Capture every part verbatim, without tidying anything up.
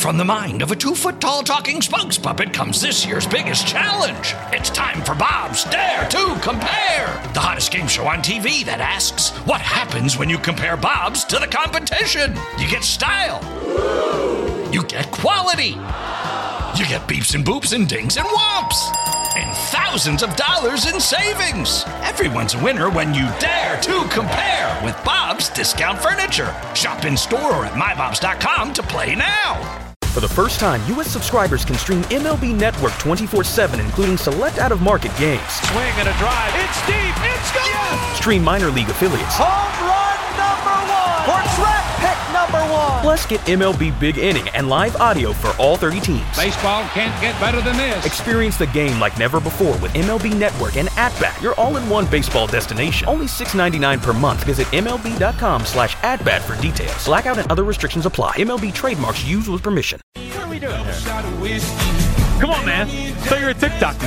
From the mind of a two-foot-tall talking spokes puppet comes this year's biggest challenge. It's time for Bob's Dare to Compare, the hottest game show on T V that asks, what happens when you compare Bobs to the competition? You get style. You get quality. You get beeps and boops and dings and whomps. And thousands of dollars in savings. Everyone's a winner when you dare to compare with Bob's Discount Furniture. Shop in store or at my bobs dot com to play now. For the first time, U S subscribers can stream M L B Network twenty-four seven, including select out-of-market games. Swing and a drive. It's deep. It's gone. Yes! Stream minor league affiliates. Home run number one. Portrait pick number one. Plus, get M L B Big Inning and live audio for all thirty teams. Baseball can't get better than this. Experience the game like never before with M L B Network and At-Bat, your all-in-one baseball destination. Only six dollars and ninety-nine cents per month. Visit M L B dot com slash at-bat for details. Blackout and other restrictions apply. M L B trademarks used with permission. What are we doing here? Come on, man. So you're a TikTok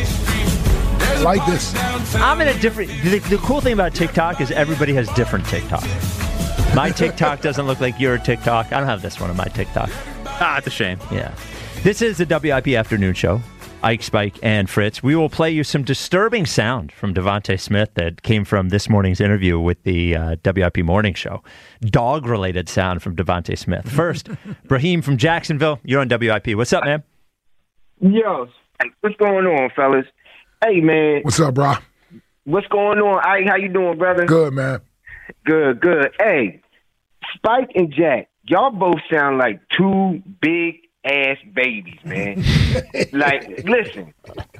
man. Like this. I'm in a different... The, the cool thing about TikTok is everybody has different TikTok. My TikTok doesn't look like your TikTok. I don't have this one on my TikTok. Ah, it's a shame. Yeah. This is the W I P Afternoon Show. Ike, Spike, and Fritz. We will play you some disturbing sound from Devontae Smith that came from this morning's interview with the uh, W I P Morning Show. Dog-related sound from Devontae Smith. First, Brahim from Jacksonville. You're on W I P. What's up, man? Yo, what's going on, fellas? Hey, man. What's up, bro? What's going on, Ike? How you doing, brother? Good, man. Good, good. Hey, Spike and Jack, y'all both sound like two big ass babies, man. Like, listen,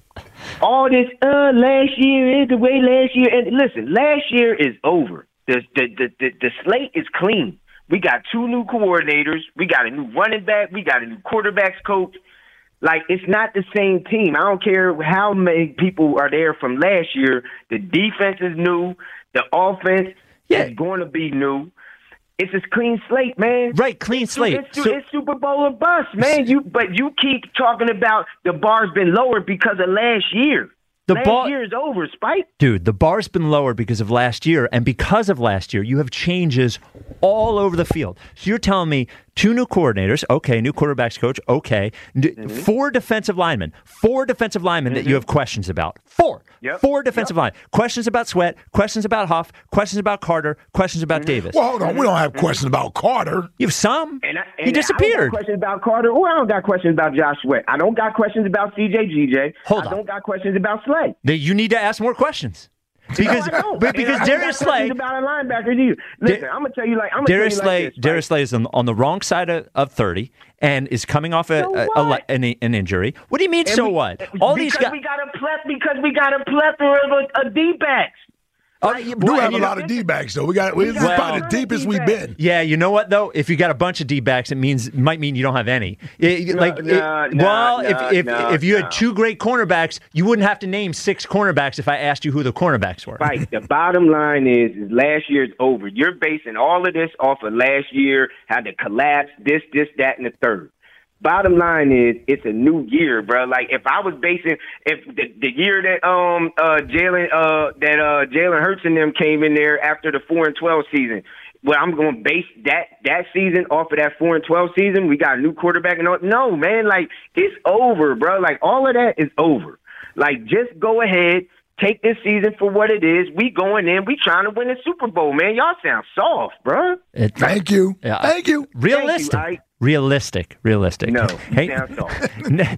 all this uh last year is the way last year, and listen, last year is over. The the the the, the slate is clean. We got two new coordinators. We got a new running back. We got a new quarterbacks coach. Like, it's not the same team. I don't care how many people are there from last year. The defense is new. The offense Yeah. is going to be new. It's a clean slate, man. Right, clean It's, slate. it's, So- it's Super Bowl or bust, man. You, but you keep talking about the bar's been lowered because of last year. The last bar- year is over, Spike. Dude, the bar's been lowered because of last year, and because of last year, you have changes all over the field. So you're telling me two new coordinators, okay, new quarterbacks coach, okay, D- Mm-hmm. four defensive linemen, four defensive linemen that you have questions about. Four. Yep. Four defensive Yep. line. Questions about Sweat, questions about Huff, questions about Carter, questions about Davis. Well, hold on. We don't have questions about Carter. You have some. And I, and he I don't disappeared. got questions about Carter, or I don't got questions about Josh Sweat. I don't got questions about C J G J. Hold I on. don't got questions about Slay. That you need to ask more questions. Because, No, I don't. but And because I don't Darius got Slay, questions about a linebacker either. Listen, I'm gonna tell you like I'm gonna Darius tell you Slay, like this, Darius Spike. Slay is on, on the wrong side of, of thirty and is coming off a, So a, a, what? an, an injury. What do you mean? And So we- what? All because these guys. we got a pleth because we got a plethora of a, a D-backs. Oh, Like, you- We do well, have you a know- lot of D-backs, though. We got, we, this is got probably a the lot of deepest we've D-backs. been. Yeah, you know what though? If you got a bunch of D backs, it means might mean you don't have any. It- like, it- nah, nah, well, nah, if if, nah, if you nah. had two great cornerbacks, you wouldn't have to name six cornerbacks if I asked you who the cornerbacks were. Right. The bottom line is, is last year's over. You're basing all of this off of last year, how the collapse, this, this, that, and the third. Bottom line is, it's a new year, bro. Like, if I was basing, if the, the year that um uh Jalen uh that uh Jalen Hurts and them came in there after the four and twelve season, well, I'm going to base that that season off of that four and twelve season. We got a new quarterback and all. No, man, like, it's over, bro. Like, all of that is over. Like, just go ahead. Take this season for what it is. We going in. We trying to win the Super Bowl, man. Y'all sound soft, bro. It- Thank you. Yeah. Thank you. Realistic. Thank you, Ike. Realistic. Realistic. No, Hey, you sound soft. ne-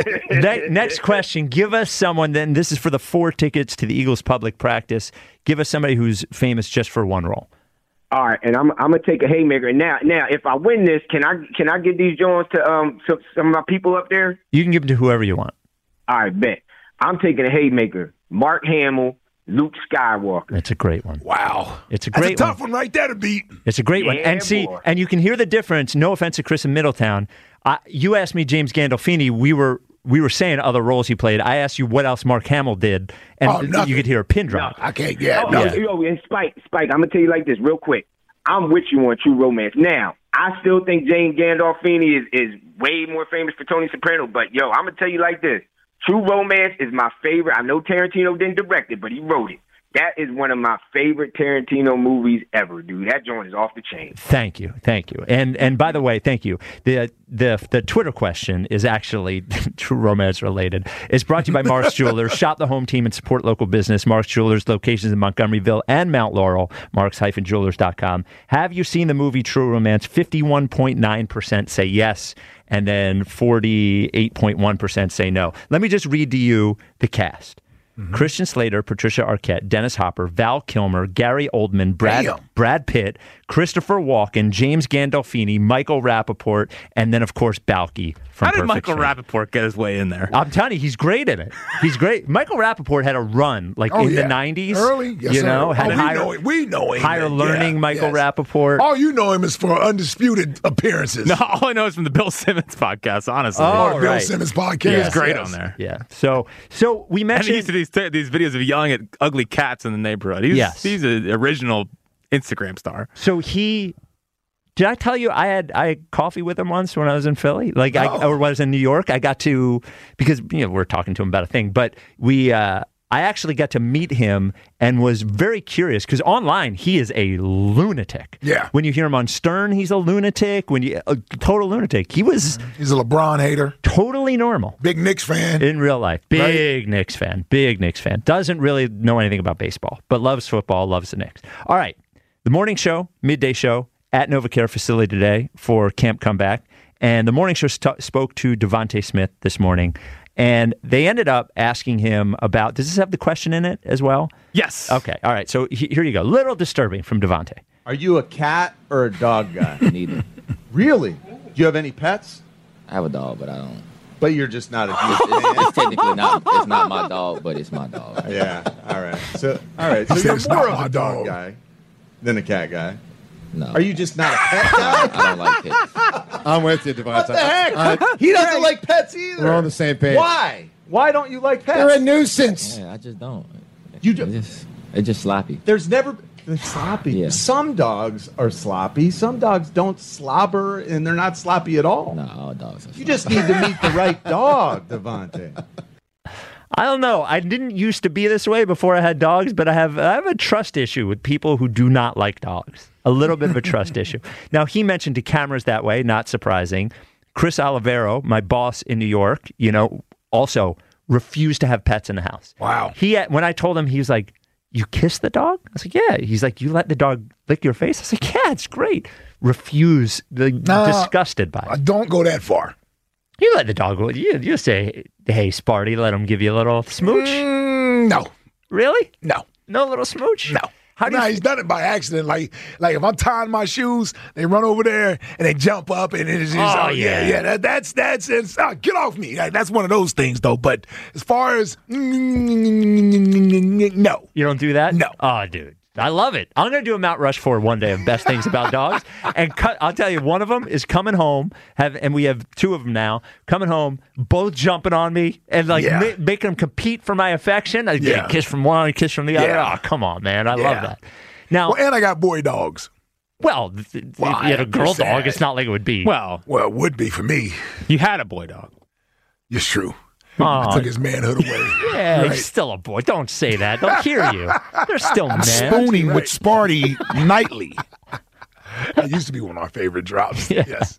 ne- next question. Give us someone, then, this is for the four tickets to the Eagles public practice. Give us somebody who's famous just for one role. All right, and I'm I'm gonna take a haymaker now. Now, if I win this, can I can I give these Jones to um some, some of my people up there? You can give them to whoever you want. All right, bet. I'm taking a haymaker. Mark Hamill, Luke Skywalker. That's a great one. Wow. It's a That's great a tough one. one. right there to beat. It's a great one. Yeah, And see, boy. and you can hear the difference. No offense to Chris in Middletown. I, you asked me James Gandolfini. We were we were saying other roles he played. I asked you what else Mark Hamill did, and Oh, nothing. you could hear a pin drop. I can't. Yeah. Oh, no. yeah. yo, and Spike, Spike, I'm gonna tell you like this real quick. I'm with you on True Romance. Now, I still think James Gandolfini is, is way more famous for Tony Soprano, but yo, I'm gonna tell you like this. True Romance is my favorite. I know Tarantino didn't direct it, but he wrote it. That is one of my favorite Tarantino movies ever, dude. That joint is off the chain. Thank you, thank you. And and by the way, thank you. The the the Twitter question is actually True Romance related. It's brought to you by Mark's Jewelers. Shop the home team and support local business. Mark's Jewelers, locations in Montgomeryville and Mount Laurel. Marks Jewelers dot com. Have you seen the movie True Romance? fifty-one point nine percent say yes, and then forty-eight point one percent say no. Let me just read to you the cast. Mm-hmm. Christian Slater, Patricia Arquette, Dennis Hopper, Val Kilmer, Gary Oldman, Brad Damn. Brad Pitt, Christopher Walken, James Gandolfini, Michael Rappaport, and then, of course, Balky from How did Perfect Michael Stranger. Rappaport get his way in there? I'm telling you, he's great in it. He's great. Michael Rappaport had a run, like, oh, in yeah. the nineties. Early? Yes, you sir. know, had oh, we, higher, know him. we know him. Higher man. learning yeah, Michael yes. Rappaport. All you know him is for undisputed appearances. No, all I know is from the Bill Simmons podcast, honestly. Oh, Or Bill right. Simmons podcast. He was great yes. on there. Yeah. So, so we And mentioned... he used to do these, these videos of yelling at ugly cats in the neighborhood. He's, Yes. he's an original Instagram star. So he... Did I tell you I had I had coffee with him once when I was in Philly? Like I Oh. or was in New York. I got to because you know we're talking to him about a thing, but we uh, I actually got to meet him and was very curious because online he is a lunatic. Yeah. When you hear him on Stern, he's a lunatic. When you a total lunatic, he was He's a LeBron hater. totally normal Big Knicks fan. in real life. Big Knicks fan. Big Knicks fan. Doesn't really know anything about baseball, but loves football. Loves the Knicks. All right, the morning show, midday show. At NovaCare facility today for Camp Comeback. And the morning show st- spoke to Devontae Smith this morning. And they ended up asking him about, does this have the question in it as well? Yes. Okay. All right. So he- here you go. Little disturbing from Devontae. Are you a cat or a dog guy? Neither. Really? Do you have any pets? I have a dog, but I don't. But you're just not a It's, it's, it's technically not. It's not my dog, but it's my dog. Yeah. All right. So all right. So He said you're it's more not of my a dog dog. guy than a cat guy. No. Are you just not a pet guy? I don't like pets. I'm with you, Devontae. What the heck? I- he doesn't like pets either. We're on the same page. Why? Why don't you like pets? They're a nuisance. Yeah, I just don't. You It's do- just, it's just sloppy. There's never. They're sloppy. Yeah. Some dogs are sloppy. Some dogs don't slobber, and they're not sloppy at all. No, all dogs are sloppy. You just need to meet the right dog, Devontae. I don't know. I didn't used to be this way before I had dogs, but I have I have a trust issue with people who do not like dogs. A little bit of a trust issue. Now, he mentioned to cameras that way, not surprising. Chris Olivero, my boss in New York, you know, also refused to have pets in the house. Wow. He had, when I told him, he was like, "You kiss the dog?" I was like, "Yeah." He's like, "You let the dog lick your face?" I was like, "Yeah, it's great." Refuse, like, Nah, disgusted by I it. don't go that far. You let the dog, you, you say, "Hey, Sparty," let him give you a little smooch. Mm, no. Really? No. No little smooch? No. How do no, you he's done it by accident. Like, like if I'm tying my shoes, they run over there and they jump up, and it's just, Oh, oh, yeah, yeah. yeah. That, that's that's it's, uh, get off me. Like, that's one of those things, though. But as far as no, You don't do that? No. Oh, dude. I love it. I'm going to do a Mount Rushmore one day of best things about dogs. And cut, I'll tell you, one of them is coming home, have, and we have two of them now, coming home, both jumping on me and like Yeah. ma- making them compete for my affection. I get Yeah. a kiss from one, a kiss from the other. Yeah. Oh, come on, man. I Yeah. love that. Now, well, and I got boy dogs. well, th- th- Well, if you had a I'm girl just dog, saying. it's not like it would be. Well, Well, it would be for me. you had a boy dog. It's true. Oh, I took his manhood away. yeah, Right. he's still a boy. Don't say that. They'll hear you. They're still men. Spooning with Sparty nightly. That used to be one of my favorite drops. Yeah. Yes.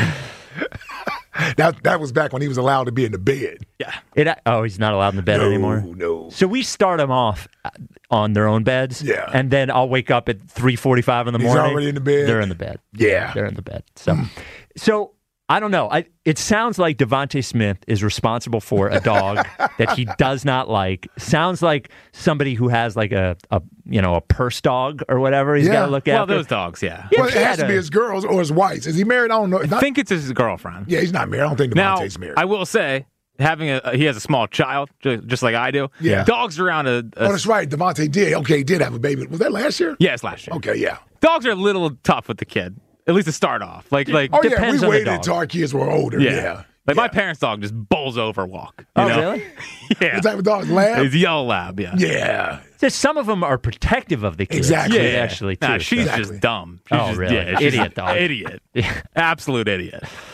that that was back when he was allowed to be in the bed. Yeah. It, oh, he's not allowed in the bed no, anymore? No. So we start them off on their own beds. Yeah. And then I'll wake up at three forty-five in the He's morning. already in the bed? They're in the bed. Yeah. They're in the bed. So, so I don't know. I, it sounds like Devontae Smith is responsible for a dog that he does not like. Sounds like somebody who has like a, a you know, a purse dog or whatever he's Yeah. got to look Well, after. those dogs, yeah. Yeah, Well, it he has had to be a- his girls or his wives. Is he married? I don't know. I Not- think it's his girlfriend. yeah, he's not married. I don't think Now, Devontae's married. I will say, having a he has a small child, ju- just like I do. Yeah. Dogs are around a, a oh, that's right. Devontae did. Okay, he did have a baby. Was that last year? yes, last year. Okay, yeah. Dogs are a little tough with the kid, at least to start off. Like like Oh, yeah. Depends We on the waited dog. until our kids were older. yeah. Yeah. Like my Yeah. parents' dog just bowls over walk. You Oh, know? really? yeah. What type of dog? Lab? It's a yellow lab. Yeah. Yeah. So some of them are protective of the kids. Exactly. Yeah. Actually, too. Nah, she's so- Exactly. just dumb. She's Oh, just, really? Yeah, she's Idiot an dog. Idiot. Yeah. Absolute idiot.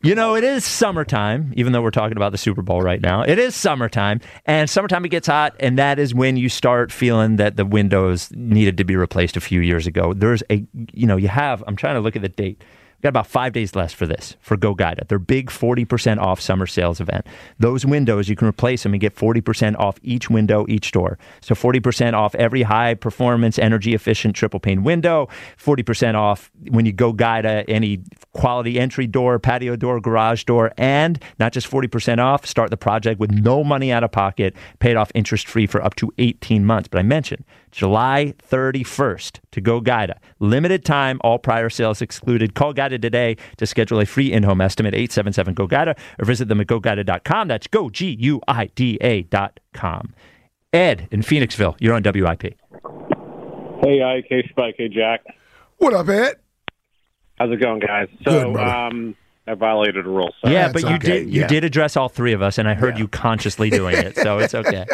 You know, it is summertime, even though we're talking about the Super Bowl right now. It is summertime, and summertime it gets hot, and that is when you start feeling that the windows needed to be replaced a few years ago. There's a, you know, you have, I'm trying to look at the date. Got about five days left for this, for Go Guida, their big forty percent off summer sales event. Those windows, you can replace them and get forty percent off each window, each door. So forty percent off every high-performance, energy-efficient triple-pane window, forty percent off when you Go Guida any quality entry door, patio door, garage door, and not just forty percent off, start the project with no money out of pocket, paid off interest-free for up to eighteen months. But I mentioned July thirty-first to Go Guida. Limited time, all prior sales excluded. Call Guida today to schedule a free in-home estimate, eight seven seven Go Guida, or visit them at go guida dot com. That's go, G U I D A dot com. Ed in Phoenixville, you're on W I P. Hey, Ike. Hey, Spike. Hey, Jack. What up, Ed? How's it going, guys? So, Good, um, I violated a rule. So. Yeah, but you okay. did you Yeah. did address all three of us, and I heard Yeah. you consciously doing it, so it's okay.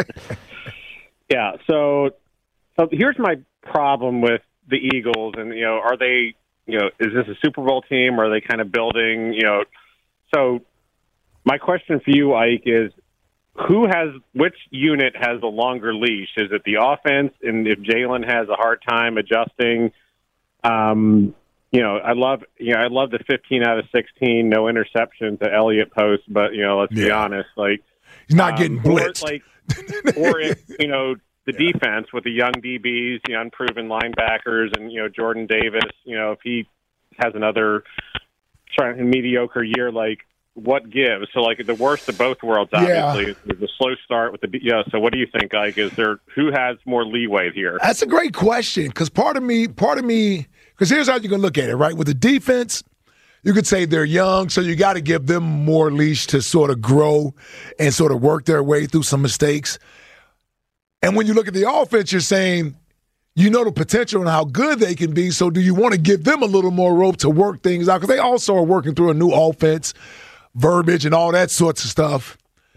Yeah, so, so here's my problem with the Eagles, and, you know, are they, you know, is this a Super Bowl team, or are they kind of building, you know, so my question for you, Ike, is who has, which unit has the longer leash? Is it the offense? And if Jalen has a hard time adjusting, um, you know, I love, you know, I love the fifteen out of sixteen, no interceptions at Elliott post, but, you know, let's Yeah. be honest, like, He's not um, getting or, blitzed. like, or if, you know, the defense with the young D Bs, the unproven linebackers, and, you know, Jordan Davis, you know, if he has another trying mediocre year, like, what gives? So, like, the worst of both worlds, obviously, Yeah. is the slow start with the yeah. So, what do you think, Ike? Is there who has more leeway here? That's a great question, because part of me, part of me, because here's how you can look at it, right? With the defense, you could say they're young, so you got to give them more leash to sort of grow and sort of work their way through some mistakes. And when you look at the offense, you're saying, you know the potential and how good they can be, so do you want to give them a little more rope to work things out? Because they also are working through a new offense, verbiage and all that sorts of stuff.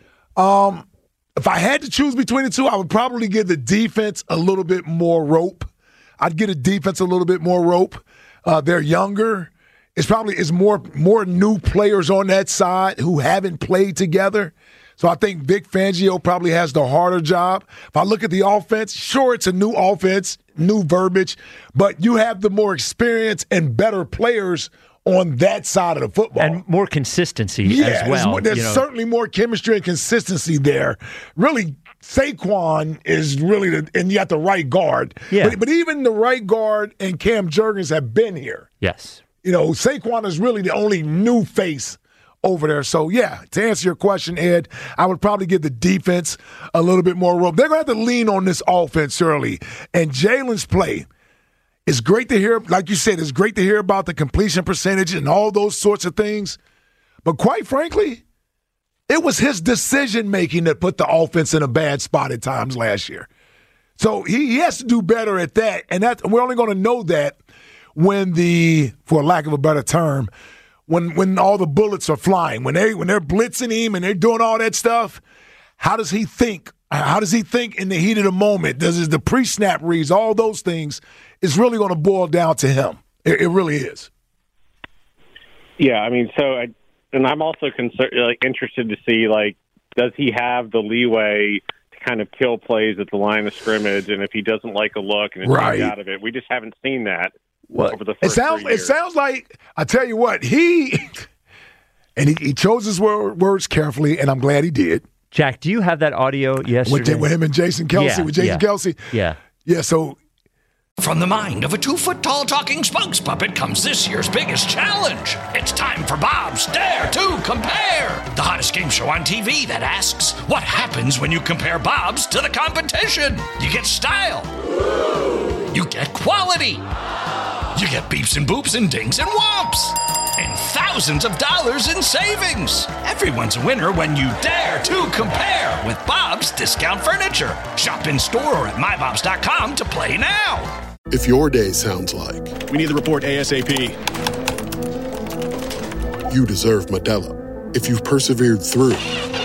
Um, if I had to choose between the two, I would probably give the defense a little bit more rope. I'd give the defense a little bit more rope. Uh, they're younger. It's probably it's more more new players on that side who haven't played together. So I think Vic Fangio probably has the harder job. If I look at the offense, sure, it's a new offense, new verbiage, but you have the more experience and better players on that side of the football. And more consistency yeah, as well. There's, more, there's you know. certainly more chemistry and consistency there. Really, Saquon is really the, and you got the right guard. Yeah. But, but even the right guard and Cam Jurgens have been here. Yes. You know, Saquon is really the only new face over there. So, yeah, to answer your question, Ed, I would probably give the defense a little bit more rope. They're going to have to lean on this offense early. And Jalen's play is great to hear. Like you said, it's great to hear about the completion percentage and all those sorts of things. But quite frankly, it was his decision-making that put the offense in a bad spot at times last year. So he, he has to do better at that. And that, we're only going to know that when the, for lack of a better term, when when all the bullets are flying, when they when they're blitzing him and they're doing all that stuff, how does he think? How does he think in the heat of the moment? Does his, the pre-snap reads, all those things is really going to boil down to him. It, it really is. Yeah, I mean, so I, and I'm also concerned, like interested to see, like, does he have the leeway to kind of kill plays at the line of scrimmage, and if he doesn't like a look and it's Right. out of it, we just haven't seen that. What? Over the It first sounds. three It years. sounds like I tell you what he and he, he chose his word, words carefully, and I'm glad he did. Jack, do you have that audio yesterday? With, with him and Jason Kelsey, Yeah, with Jason yeah. Kelsey. Yeah. Yeah, so From the mind of a two-foot-tall talking spokes puppet comes this year's biggest challenge. It's time for Bob's Dare to Compare, the hottest game show on T V that asks, what happens when you compare Bob's to the competition? You get style. You get quality. You get beeps and boops and dings and whomps. And thousands of dollars in savings. Everyone's a winner when you dare to compare with Bob's Discount Furniture. Shop in store or at my bobs dot com to play now. If your day sounds like we need the report ASAP, you deserve Modelo. If you've persevered through,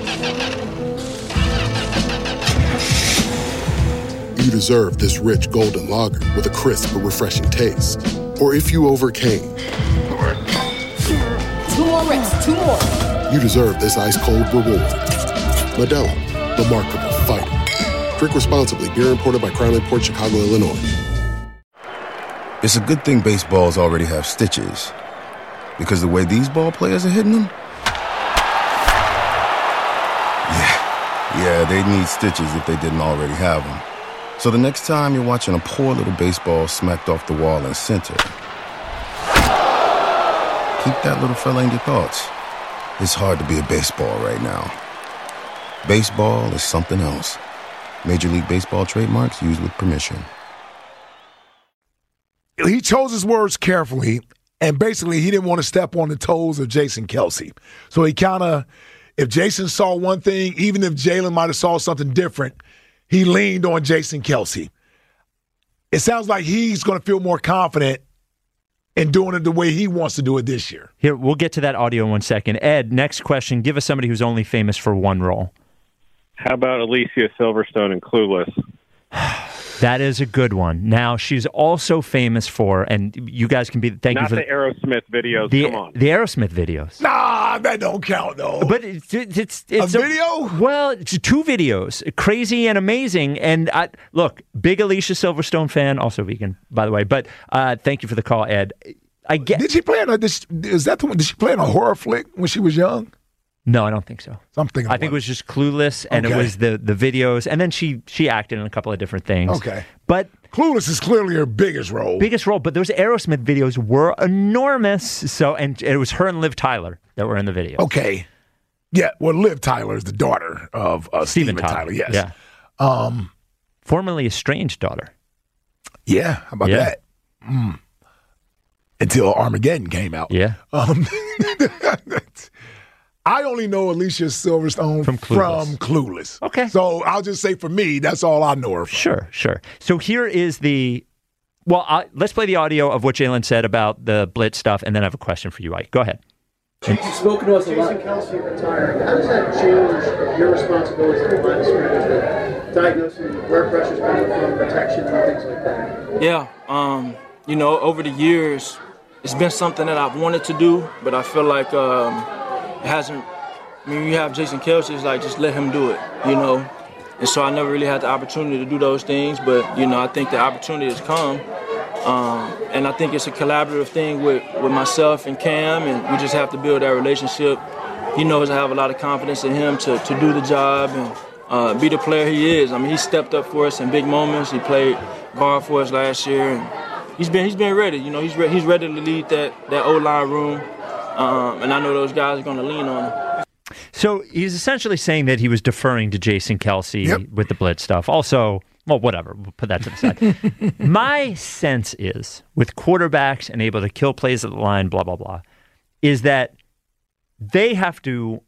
you deserve this rich golden lager with a crisp but refreshing taste. Or if you overcame. Two more reps, two more. You deserve this ice-cold reward. Modelo, the Remarkable Fighter. Drink responsibly. Beer imported by Crown Imports, Chicago, Illinois. It's a good thing baseballs already have stitches. Because the way these ball players are hitting them? Yeah, yeah, they'd need stitches if they didn't already have them. So the next time you're watching a poor little baseball smacked off the wall in center, keep that little fella in your thoughts. It's hard to be a baseball right now. Baseball is something else. Major League Baseball trademarks used with permission. He chose his words carefully, and basically he didn't want to step on the toes of Jason Kelce. So he kind of, if Jason saw one thing, even if Jalen might have saw something different, he leaned on Jason Kelce. It sounds like he's going to feel more confident in doing it the way he wants to do it this year. Here, we'll get to that audio in one second. Ed, next question. Give us somebody who's only famous for one role. How about Alicia Silverstone in Clueless? That is a good one. Now, she's also famous for, and you guys can be, thank Not you for the Aerosmith videos, the, come on. The Aerosmith videos. Nah, that don't count, though. But it's, it's, it's a video? Well, it's two videos. Crazy and Amazing. And I, look, big Alicia Silverstone fan, also vegan, by the way. But uh, thank you for the call, Ed. I get. Did she play in a, is that the one, did she play in a horror flick when she was young? No, I don't think so. Something. I think it was just Clueless, and okay. it was the the videos, and then she she acted in a couple of different things. Okay, but Clueless is clearly her biggest role. Biggest role, but those Aerosmith videos were enormous. So, and it was her and Liv Tyler that were in the video. Okay, yeah. Well, Liv Tyler is the daughter of uh, Steven, Steven Tyler. Tyler. Yes. Yeah. Um, formerly estranged daughter. Yeah. How about yeah. that? Mm. Until Armageddon came out. Yeah. Um, I only know Alicia Silverstone from Clueless. from Clueless. Okay. So I'll just say for me, that's all I know her from. Sure, sure. So here is the, well, I, let's play the audio of what Jalen said about the blitz stuff, and then I have a question for you, Ike. Go ahead. You've spoken to us a lot. Jason Kelce retiring. How does that change your responsibilities at the line of scrimmage, diagnosing where pressure's coming from, protection, and things like that? Yeah. Um, you know, over the years, it's been something that I've wanted to do, but I feel like um, it hasn't. I mean, you have Jason Kelce, it's like just let him do it, you know. And so I never really had the opportunity to do those things, but you know, I think the opportunity has come, um, and I think it's a collaborative thing with, with myself and Cam, and we just have to build that relationship. He knows I have a lot of confidence in him to to do the job and uh, be the player he is. I mean, he stepped up for us in big moments. He played guard for us last year, and he's been he's been ready. You know, he's re- he's ready to lead that that O-line room. Um, and I know those guys are going to lean on him. So he's essentially saying that he was deferring to Jason Kelce yep. with the blitz stuff. Also, well, whatever. We'll put that to the side. My sense is, with quarterbacks and able to kill plays at the line, blah, blah, blah, is that they have to,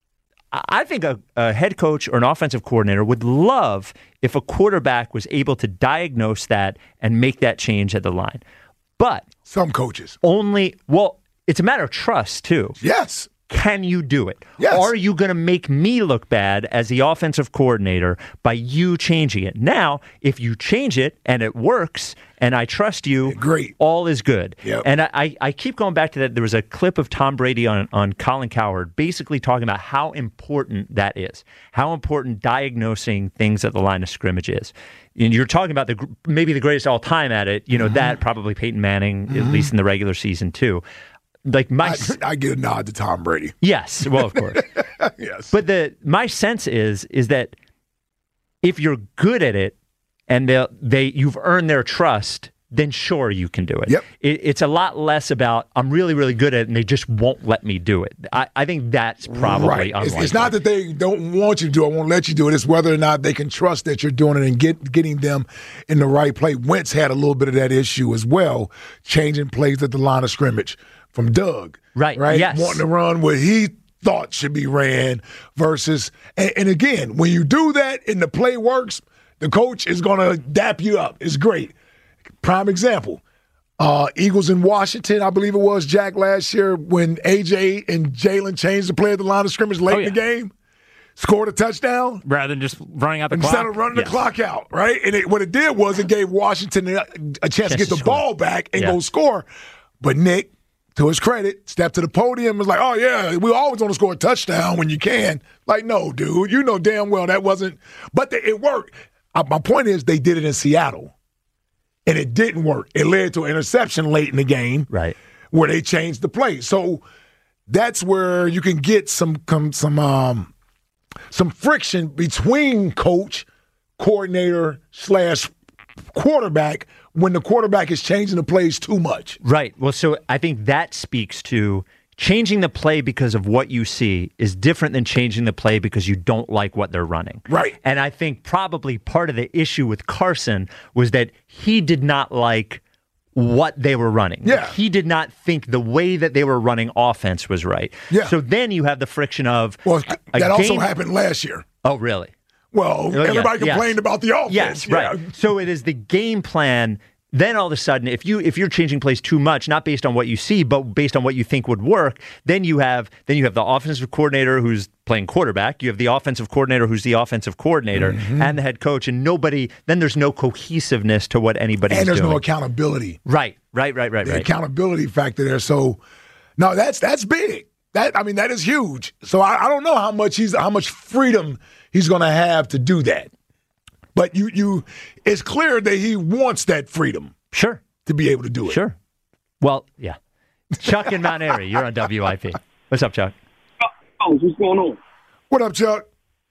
I think a, a head coach or an offensive coordinator would love if a quarterback was able to diagnose that and make that change at the line. But some coaches only, well, it's a matter of trust, too. Yes. Can you do it? Yes. Are you going to make me look bad as the offensive coordinator by you changing it? Now, if you change it and it works and I trust you, great. All is good. Yep. And I, I keep going back to that. There was a clip of Tom Brady on, on Colin Cowherd basically talking about how important that is, how important diagnosing things at the line of scrimmage is. And you're talking about the maybe the greatest all time at it, you know, mm-hmm. that probably Peyton Manning, mm-hmm. at least in the regular season, too. Like my, I, I get a nod to Tom Brady. Yes, well, of course. Yes, but the my sense is is that if you're good at it and they they you've earned their trust, then sure you can do it. Yep. It, it's a lot less about I'm really really good at it and they just won't let me do it. I, I think that's probably right. unlikely. It's, it's not that they don't want you to do it, won't let you do it. It's whether or not they can trust that you're doing it and get getting them in the right play. Wentz had a little bit of that issue as well, changing plays at the line of scrimmage. From Doug, right? Right, yes. Wanting to run what he thought should be ran versus, and, and again, when you do that and the play works, the coach is going to dap you up. It's great. Prime example, uh, Eagles in Washington, I believe it was, Jack, last year when A J and Jalen changed the play at the line of scrimmage late oh, yeah. in the game, scored a touchdown. Rather than just running out the Instead clock. Instead of running yes. the clock out, right? And it, what it did was it gave Washington a, a chance, chance to get the score. ball back and yeah. go score. But Nick, to his credit, stepped to the podium and was like, oh, yeah, we always want to score a touchdown when you can. Like, no, dude, you know damn well that wasn't – but they, it worked. Uh, my point is they did it in Seattle, and it didn't work. It led to an interception late in the game right, where they changed the play. So that's where you can get some some um, some friction between coach, coordinator, slash quarterback when the quarterback is changing the plays too much. Right. Well, so I think that speaks to changing the play because of what you see is different than changing the play because you don't like what they're running. Right. And I think probably part of the issue with Carson was that he did not like what they were running. Yeah. He did not think the way that they were running offense was right. Yeah. So then you have the friction of Well, a, a that also game- happened last year. Oh, really? Well, Oh, yeah, everybody yes. complained about the offense. Yes, yeah. right. So it is the game plan. Then all of a sudden, if you if you're changing plays too much, not based on what you see, but based on what you think would work, then you have then you have the offensive coordinator who's playing quarterback. You have the offensive coordinator who's the offensive coordinator, Mhm. and the head coach, and nobody. Then there's no cohesiveness to what anybody's And there's doing. no accountability. Right, right, right, right, The right. accountability factor there. So, no, that's that's big. That I mean, that is huge. So I, I don't know how much he's how much freedom he's going to have to do that. But you, you, it's clear that he wants that freedom. Sure. To be able to do it. Sure. Well, yeah. Chuck in Mount Airy, you're on W I P. What's up, Chuck? Oh, what's going on? What up, Chuck?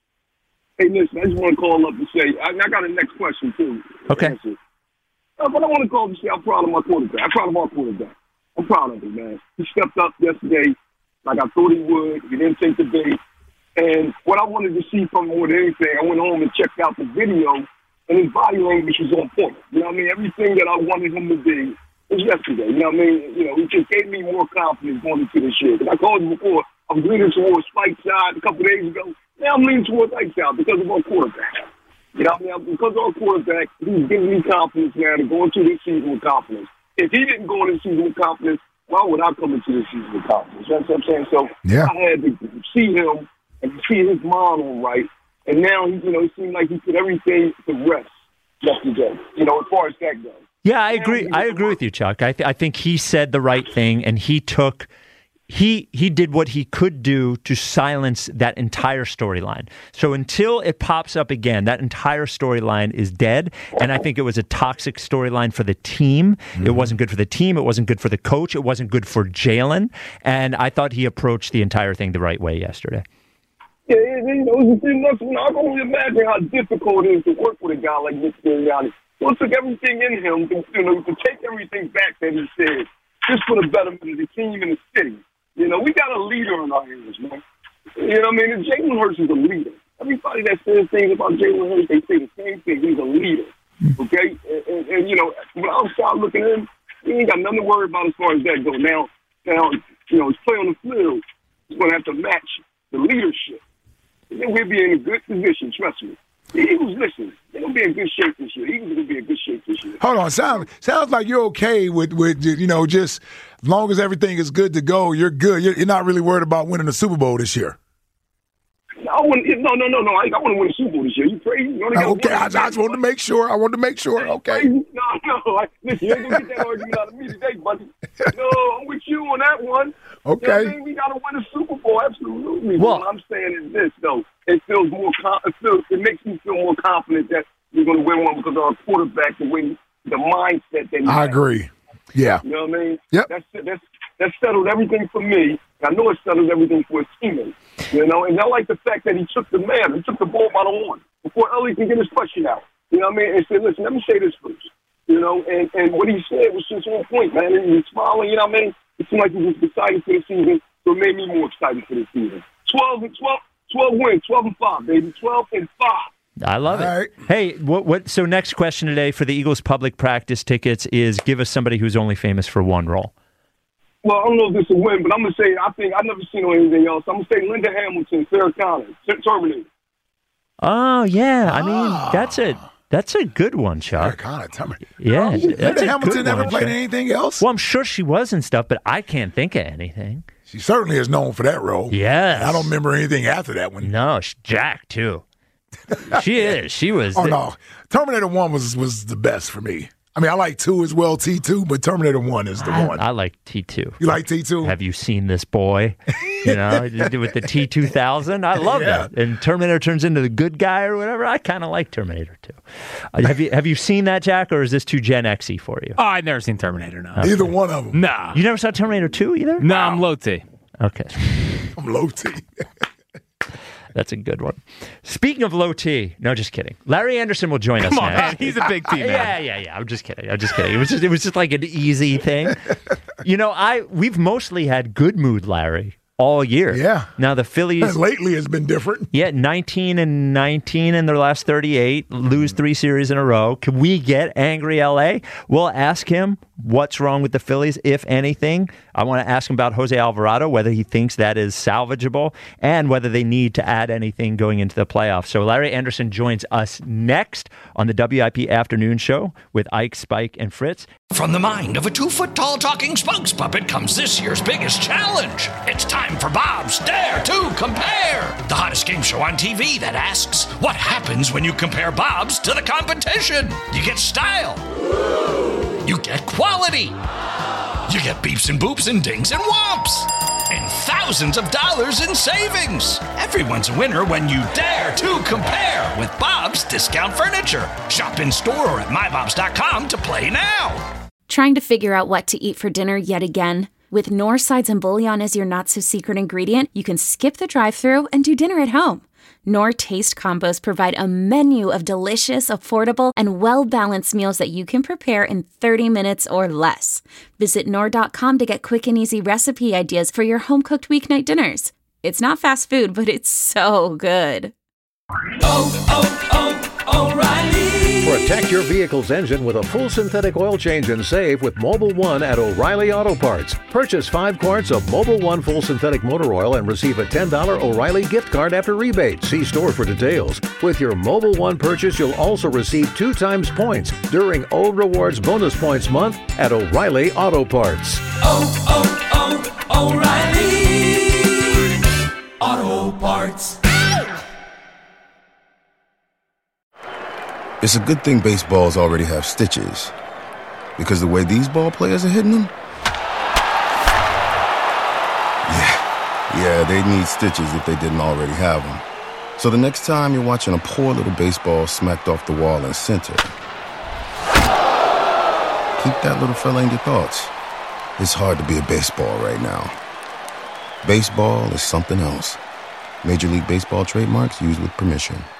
Hey, listen, I just want to call up and say, I, I got a next question, too. Okay. Answer. Uh, but I want to call up and say I'm proud of my quarterback. I'm proud of our quarterback. I'm proud of him, man. He stepped up yesterday like I thought he would. He didn't take the bait. And what I wanted to see from him more than anything, I went home and checked out the video, and his body language was on point. You know what I mean? Everything that I wanted him to be was yesterday. You know what I mean? You know, he just gave me more confidence going into this year. Because I told you before, I was leaning towards Spike side a couple of days ago. Now I'm leaning towards Ike side because of our quarterback. You know what I mean? Because of our quarterback, he's giving me confidence now to go into this season with confidence. If he didn't go into this season with confidence, why would I come into this season with confidence? You know what I'm saying? So yeah. I had to see him and see his mind on right. And now, he, you know, it seemed like he put everything to rest yesterday, you know, as far as that goes. Yeah, I agree. I agree with you, Chuck. I, th- I think he said the right thing, and he took he he did what he could do to silence that entire storyline. So until it pops up again, that entire storyline is dead. And I think it was a toxic storyline for the team. Mm-hmm. It wasn't good for the team. It wasn't good for the coach. It wasn't good for Jalen. And I thought he approached the entire thing the right way yesterday. Yeah, you know, it's enough. You know, I can only imagine how difficult it is to work with a guy like Nick Sirianni. So it took everything in him to, you know, to take everything back that he said, just for the betterment of the team and the city. You know, we got a leader in our ears, man. You know what I mean? And Jalen Hurts is a leader. Everybody that says things about Jalen Hurts, they say the same thing. He's a leader, okay? And, and, and you know, when I was out looking at him, he ain't got nothing to worry about as far as that goes. Now, now, you know, his play on the field is going to have to match the leadership. And then we'll be in a good position, trust me. The Eagles, listen, they're going to be in good shape this year. The Eagles are going to be in good shape this year. Hold on. Sound, sounds like you're okay with, with, you know, just as long as everything is good to go, you're good. You're, you're not really worried about winning the Super Bowl this year. I wouldn't, no, no, no, no. I, I want to win the Super Bowl this year. You crazy? You uh, okay, I, I just wanted to make sure. I wanted to make sure. Okay. No, no. I, listen, you ain't going to get that argument out of me today, buddy. No, I'm with you on that one. Okay. You know what I mean? We got to win the Super Bowl, absolutely. Well, what I'm saying is this, though. It feels more. It feels. It makes me feel more confident that we're going to win one because of our quarterback, the way, the mindset that. I agree. Yeah. You know what I mean? Yep. That's that's that settled everything for me. I know it settled everything for his teammates. You know, and I like the fact that he took the man, he took the ball by the horn before Ellie can get his question out. You know what I mean? And said, listen, let me say this first. You know, and, and what he said was just on point, man. And he was smiling. You know what I mean? It seemed like he was excited for the season, so it made me more excited for the season. Twelve and twelve. twelve wins, twelve and five, baby. twelve and five. I love All it. right. Hey, what? What? So next question today for the Eagles public practice tickets is give us somebody who's only famous for one role. Well, I don't know if this is a win, but I'm going to say, I think, I've never seen on anything else. I'm going to say Linda Hamilton, Sarah Connor, Terminator. Oh, yeah. I mean, that's a that's a good one, Chuck. Sarah Connor, Terminator. Yeah. Linda That's a Hamilton good never one, played Chuck. anything else? Well, I'm sure she was and stuff, but I can't think of anything. She certainly is known for that role. Yes. I don't remember anything after that one. No, she's Jack, too. She is. She was. Oh, no. Terminator one was, was the best for me. I mean, I like two as well, T two, but Terminator one is the I, one. I like T two. You like T two? Have you seen this boy? You know, with the T two thousand. I love yeah. that. And Terminator turns into the good guy or whatever. I kind of like Terminator two. Uh, have you have you seen that, Jack, or is this too Gen X-y for you? Oh, I've never seen Terminator, no. Okay. Either one of them. No. You never saw Terminator two either? No, wow. I'm low T. Okay. I'm low T. That's a good one. Speaking of low T, no, just kidding. Larry Anderson will join Come us on, next. Man. He's a big T man. Yeah, yeah, yeah. I'm just kidding. I'm just kidding. It was just, it was just like an easy thing. You know, I we've mostly had good mood Larry all year. Yeah. Now the Phillies lately has been different. Yeah, nineteen and nineteen in their last thirty-eight, lose three series in a row. Can we get angry L A? We'll ask him what's wrong with the Phillies, if anything. I want to ask him about Jose Alvarado, whether he thinks that is salvageable, and whether they need to add anything going into the playoffs. So Larry Anderson joins us next on the W I P Afternoon Show with Ike, Spike, and Fritz. From the mind of a two-foot-tall talking spokes puppet comes this year's biggest challenge. It's time for Bob's Dare to Compare, the hottest game show on T V that asks, what happens when you compare Bob's to the competition? You get style. You get quality. You get beeps and boops and dings and whomps. And thousands of dollars in savings. Everyone's a winner when you dare to compare with Bob's Discount Furniture. Shop in store or at my bobs dot com to play now. Trying to figure out what to eat for dinner yet again? With Knorr sides and bouillon as your not-so-secret ingredient, you can skip the drive-thru and do dinner at home. Knorr Taste Combos provide a menu of delicious, affordable, and well-balanced meals that you can prepare in thirty minutes or less. Visit Knorr dot com to get quick and easy recipe ideas for your home-cooked weeknight dinners. It's not fast food, but it's so good. Oh, oh, oh, O'Reilly! Protect your vehicle's engine with a full synthetic oil change and save with Mobil one at O'Reilly Auto Parts. Purchase five quarts of Mobil one full synthetic motor oil and receive a ten dollars O'Reilly gift card after rebate. See store for details. With your Mobil one purchase, you'll also receive two times points during O Rewards Bonus Points Month at O'Reilly Auto Parts. Oh, oh, oh, O'Reilly Auto Parts. It's a good thing baseballs already have stitches, because the way these ball players are hitting them, yeah, yeah, they need stitches if they didn't already have them. So the next time you're watching a poor little baseball smacked off the wall in center, keep that little fella in your thoughts. It's hard to be a baseball right now. Baseball is something else. Major League Baseball trademarks used with permission.